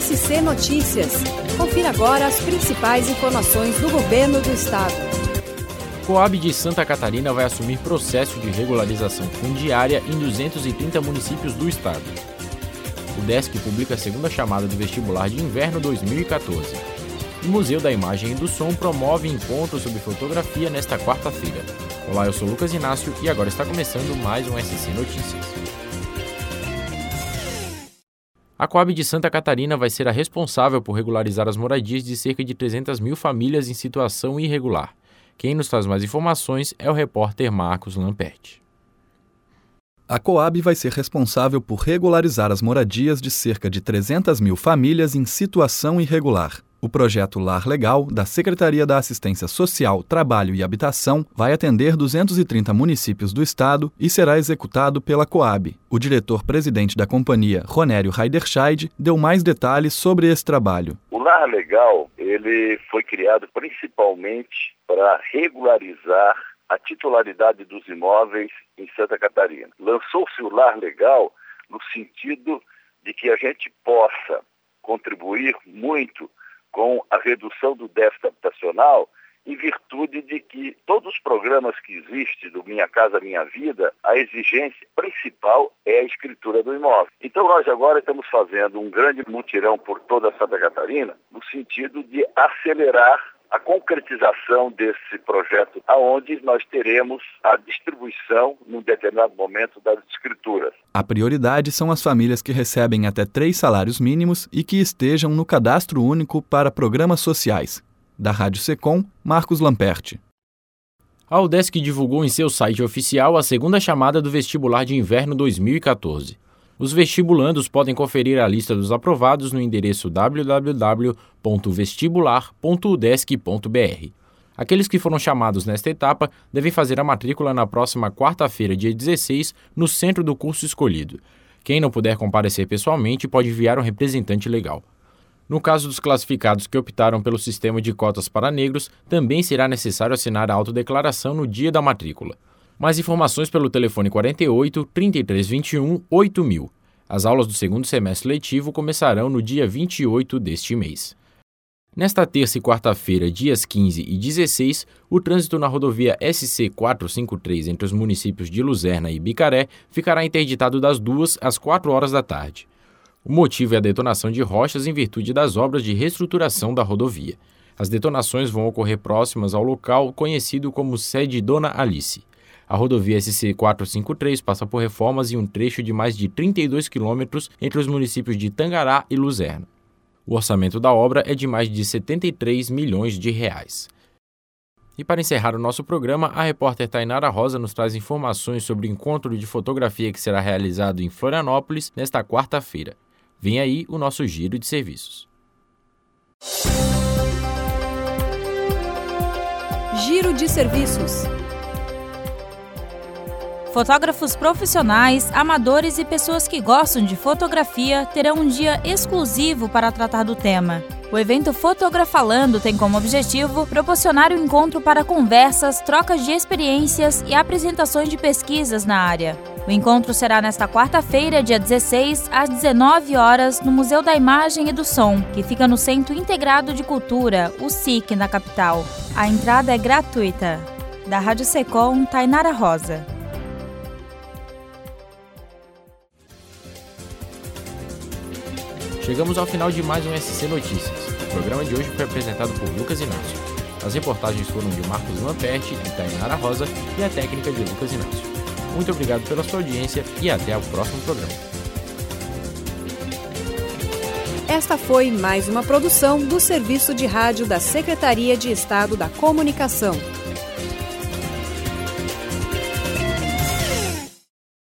SC Notícias. Confira agora as principais informações do governo do estado. Coab de Santa Catarina vai assumir processo de regularização fundiária em 230 municípios do estado. O DESC publica a segunda chamada do vestibular de inverno 2014. O Museu da Imagem e do Som promove encontro sobre fotografia nesta quarta-feira. Olá, eu sou Lucas Inácio e agora está começando mais um SC Notícias. A Coab de Santa Catarina vai ser a responsável por regularizar as moradias de cerca de 300 mil famílias em situação irregular. Quem nos traz mais informações é o repórter Marcos Lamperti. A Coab vai ser responsável por regularizar as moradias de cerca de 300 mil famílias em situação irregular. O projeto Lar Legal, da Secretaria da Assistência Social, Trabalho e Habitação, vai atender 230 municípios do estado e será executado pela Coab. O diretor-presidente da companhia, Ronério Heiderscheid, deu mais detalhes sobre esse trabalho. O Lar Legal, ele foi criado principalmente para regularizar a titularidade dos imóveis em Santa Catarina. Lançou-se o Lar Legal no sentido de que a gente possa contribuir muito com a redução do déficit habitacional, em virtude de que todos os programas que existem do Minha Casa Minha Vida, a exigência principal é a escritura do imóvel. Então nós agora estamos fazendo um grande mutirão por toda Santa Catarina, no sentido de acelerar a concretização desse projeto, aonde nós teremos a distribuição, num determinado momento, das escrituras. A prioridade são as famílias que recebem até 3 salários mínimos e que estejam no Cadastro Único para Programas Sociais. Da Rádio Secom, Marcos Lamperti. A UDESC divulgou em seu site oficial a segunda chamada do vestibular de inverno 2014. Os vestibulandos podem conferir a lista dos aprovados no endereço www.vestibular.udesc.br. Aqueles que foram chamados nesta etapa devem fazer a matrícula na próxima quarta-feira, dia 16, no centro do curso escolhido. Quem não puder comparecer pessoalmente pode enviar um representante legal. No caso dos classificados que optaram pelo sistema de cotas para negros, também será necessário assinar a autodeclaração no dia da matrícula. Mais informações pelo telefone 48 3321 8000. As aulas do segundo semestre letivo começarão no dia 28 deste mês. Nesta terça e quarta-feira, dias 15 e 16, o trânsito na rodovia SC 453 entre os municípios de Luzerna e Bicaré ficará interditado das 2 às 4 horas da tarde. O motivo é a detonação de rochas em virtude das obras de reestruturação da rodovia. As detonações vão ocorrer próximas ao local conhecido como Sede Dona Alice. A rodovia SC 453 passa por reformas em um trecho de mais de 32 quilômetros entre os municípios de Tangará e Luzerna. O orçamento da obra é de mais de 73 milhões de reais. E para encerrar o nosso programa, a repórter Tainara Rosa nos traz informações sobre o encontro de fotografia que será realizado em Florianópolis nesta quarta-feira. Vem aí o nosso giro de serviços. Giro de serviços. Fotógrafos profissionais, amadores e pessoas que gostam de fotografia terão um dia exclusivo para tratar do tema. O evento Fotografalando tem como objetivo proporcionar um encontro para conversas, trocas de experiências e apresentações de pesquisas na área. O encontro será nesta quarta-feira, dia 16, às 19 horas, no Museu da Imagem e do Som, que fica no Centro Integrado de Cultura, o SIC, na capital. A entrada é gratuita. Da Rádio Secom, Tainara Rosa. Chegamos ao final de mais um SC Notícias. O programa de hoje foi apresentado por Lucas Inácio. As reportagens foram de Marcos Lamperti e Tainara Rosa e a técnica de Lucas Inácio. Muito obrigado pela sua audiência e até o próximo programa. Esta foi mais uma produção do Serviço de Rádio da Secretaria de Estado da Comunicação.